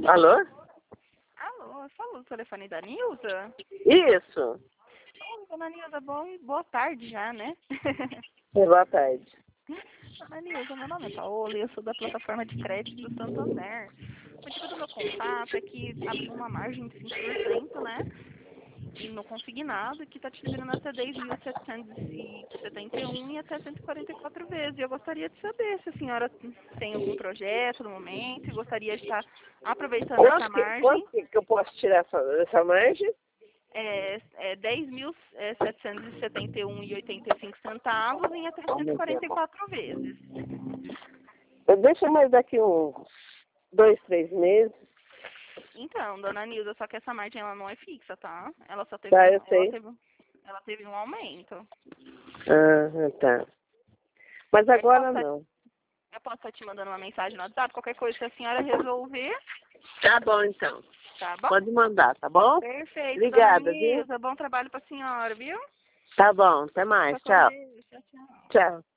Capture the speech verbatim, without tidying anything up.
Alô? Alô, falou do telefone da Nilza? Isso. Oi, dona Nilza, bom, boa tarde já, né? Boa tarde. Dona Nilza, meu nome é Paola e eu sou da plataforma de crédito do Santander. O motivo do meu contato é que abriu uma margem de cinco por cento, né? No consignado, que está te liberando até dez mil setecentos e setenta e um e até cento e quarenta e quatro vezes. E eu gostaria de saber se a senhora tem algum projeto no momento e gostaria de estar aproveitando essa Quanto que, margem. quanto que que eu posso tirar essa, essa margem? É, é dez mil setecentos e setenta e um e oitenta e cinco centavos em até cento e quarenta e quatro vezes. Eu deixo mais daqui uns dois, três meses. Então, dona Nilda, só que essa margem ela não é fixa, tá? Ela só teve, Tá, um, eu ela sei. teve, ela teve um aumento. Ah, tá. Mas Eu posso, agora tá- não. eu posso estar te mandando uma mensagem no WhatsApp, qualquer coisa que a senhora resolver, Tá bom, então. tá bom? Pode mandar, tá bom? Perfeito, dona Obrigada, viu? Nilda. Bom trabalho pra senhora, viu? Tá bom, até mais. Fica com Tchau. Deus. Tchau, tchau. Tchau.